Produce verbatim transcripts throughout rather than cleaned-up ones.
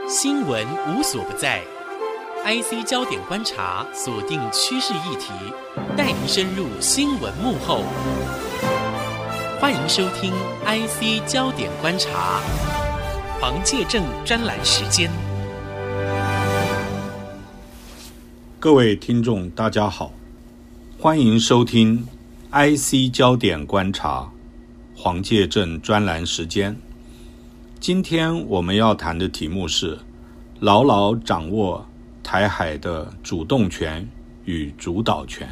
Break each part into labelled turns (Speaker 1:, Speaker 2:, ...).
Speaker 1: 新闻无所不在 ，I C 焦点观察锁定趋势议题，带您深入新闻幕后。欢迎收听 I C 焦点观察，黄介正专栏时间。
Speaker 2: 各位听众，大家好，欢迎收听 I C 焦点观察，黄介正专栏时间。今天我们要谈的题目是牢牢掌握台海的主动权与主导权。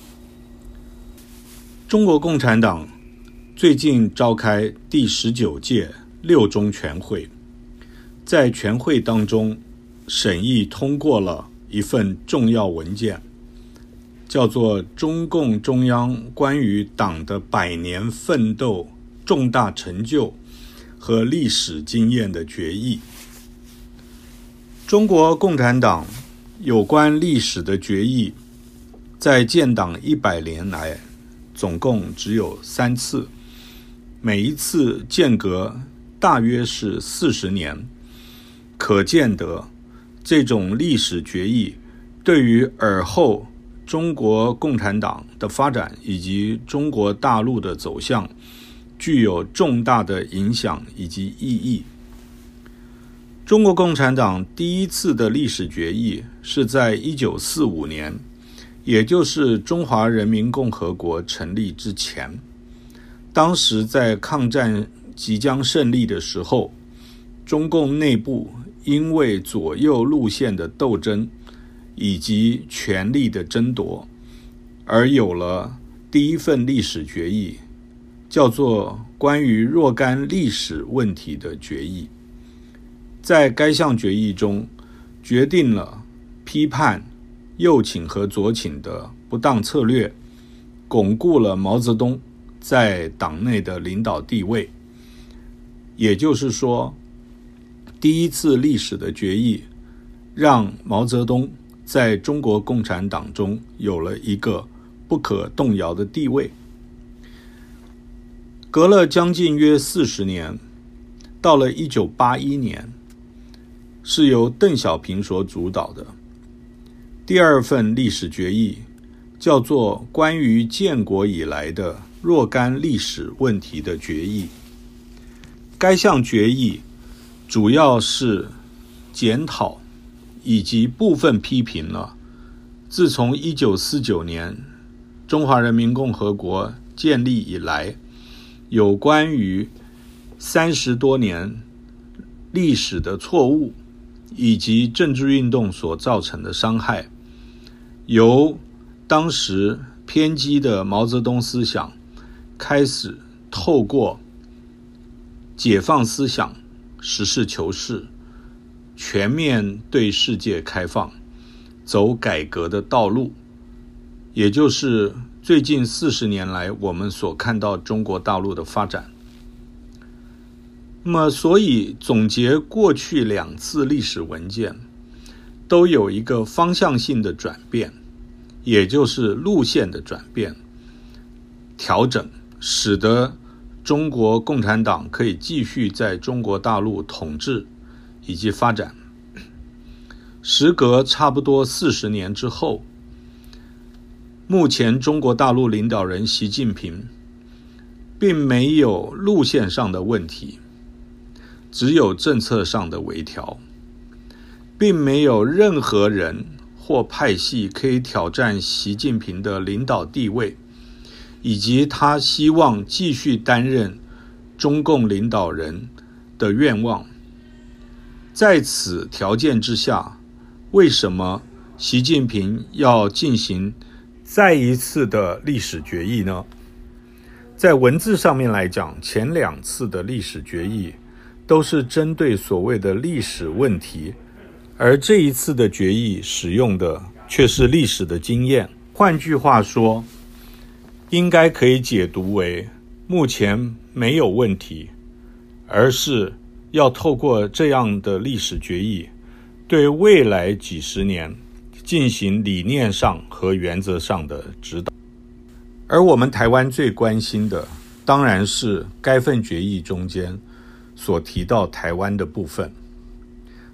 Speaker 2: 中国共产党最近召开第十九届六中全会，在全会当中审议通过了一份重要文件，叫做《中共中央关于党的百年奋斗重大成就和历史经验的决议》。中国共产党有关历史的决议，在建党一百年来总共只有三次，每一次间隔大约是四十年，可见得这种历史决议对于尔后中国共产党的发展以及中国大陆的走向具有重大的影响以及意义。中国共产党第一次的历史决议是在一九四五年，也就是中华人民共和国成立之前。当时在抗战即将胜利的时候，中共内部因为左右路线的斗争以及权力的争夺，而有了第一份历史决议，叫做关于若干历史问题的决议。在该项决议中，决定了批判右倾和左倾的不当策略，巩固了毛泽东在党内的领导地位。也就是说，第一次历史的决议让毛泽东在中国共产党中有了一个不可动摇的地位。隔了将近约四十年，到了一九八一年，是由邓小平所主导的第二份历史决议，叫做关于建国以来的若干历史问题的决议。该项决议主要是检讨以及部分批评了自从一九四九年中华人民共和国建立以来，有关于三十多年历史的错误以及政治运动所造成的伤害，由当时偏激的毛泽东思想开始透过解放思想、实事求是、全面对世界开放，走改革的道路，也就是最近四十年来我们所看到中国大陆的发展。那么，所以总结过去两次历史文件都有一个方向性的转变，也就是路线的转变、调整，使得中国共产党可以继续在中国大陆统治以及发展。时隔差不多四十年之后，目前中国大陆领导人习近平并没有路线上的问题，只有政策上的微调，并没有任何人或派系可以挑战习近平的领导地位，以及他希望继续担任中共领导人的愿望。在此条件之下，为什么习近平要进行再一次的历史决议呢？在文字上面来讲，前两次的历史决议都是针对所谓的历史问题，而这一次的决议使用的却是历史的经验。换句话说，应该可以解读为目前没有问题，而是要透过这样的历史决议，对未来几十年进行理念上和原则上的指导。而我们台湾最关心的当然是该份决议中间所提到台湾的部分。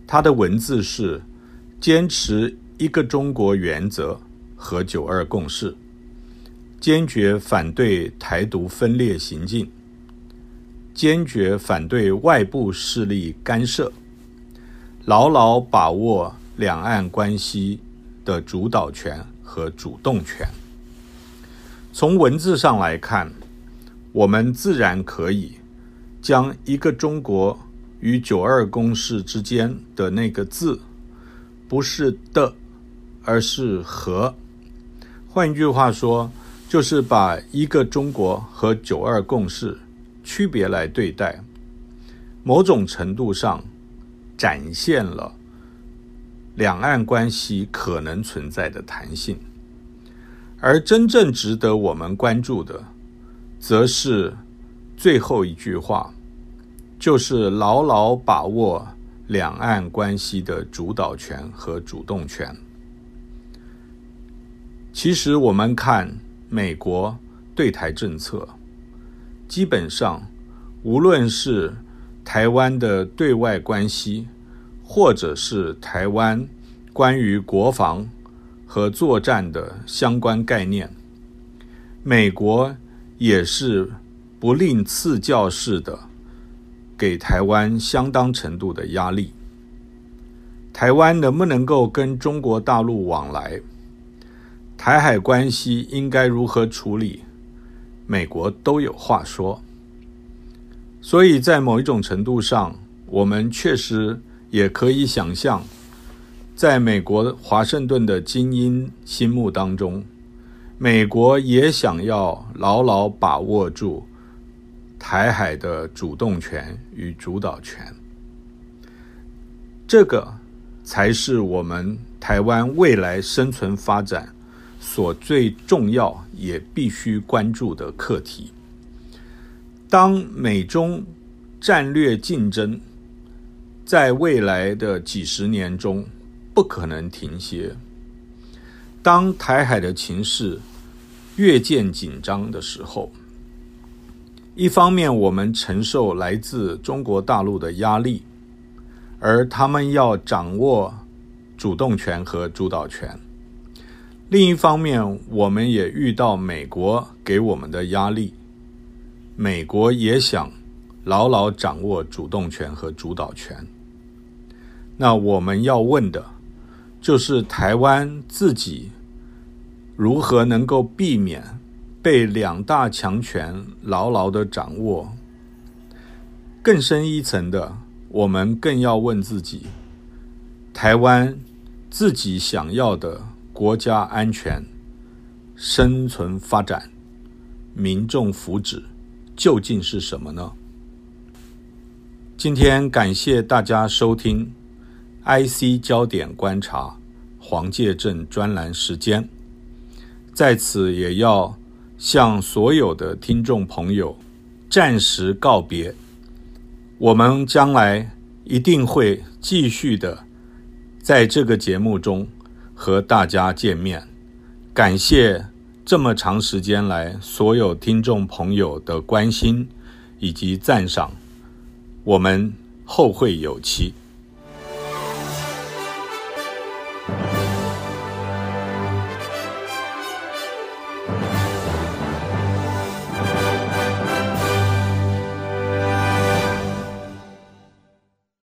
Speaker 2: 他的文字是坚持一个中国原则和九二共识，坚决反对台独分裂行径，坚决反对外部势力干涉，牢牢把握两岸关系的主导权和主动权。从文字上来看，我们自然可以将一个中国与九二共识之间的那个字，不是的，而是和。换句话说，就是把一个中国和九二共识区别来对待，某种程度上展现了两岸关系可能存在的弹性。而真正值得我们关注的，则是最后一句话，就是牢牢把握两岸关系的主导权和主动权。其实我们看美国对台政策，基本上无论是台湾的对外关系，或者是台湾关于国防和作战的相关概念，美国也是不吝赐教式的给台湾相当程度的压力。台湾能不能够跟中国大陆往来，台海关系应该如何处理，美国都有话说。所以在某一种程度上，我们确实也可以想象，在美国华盛顿的精英心目当中，美国也想要牢牢把握住台海的主动权与主导权。这个才是我们台湾未来生存发展所最重要也必须关注的课题。当美中战略竞争在未来的几十年中不可能停歇，当台海的情势越见紧张的时候，一方面我们承受来自中国大陆的压力，而他们要掌握主动权和主导权。另一方面，我们也遇到美国给我们的压力，美国也想牢牢掌握主动权和主导权。那我们要问的就是台湾自己如何能够避免被两大强权牢牢地掌握。更深一层的，我们更要问自己，台湾自己想要的国家安全、生存发展、民众福祉究竟是什么呢？今天感谢大家收听 I C 焦点观察黄介正专栏时间，在此也要向所有的听众朋友暂时告别，我们将来一定会继续的在这个节目中和大家见面。感谢这么长时间来所有听众朋友的关心以及赞赏，我们后会有期。